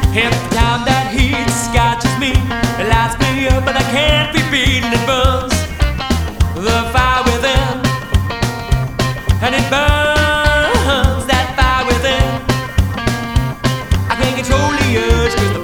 Every time that heat scratches me, it lights me up and I can't be beaten. It burns the fire within, and it burns that fire within. I can't control the urge 'cause the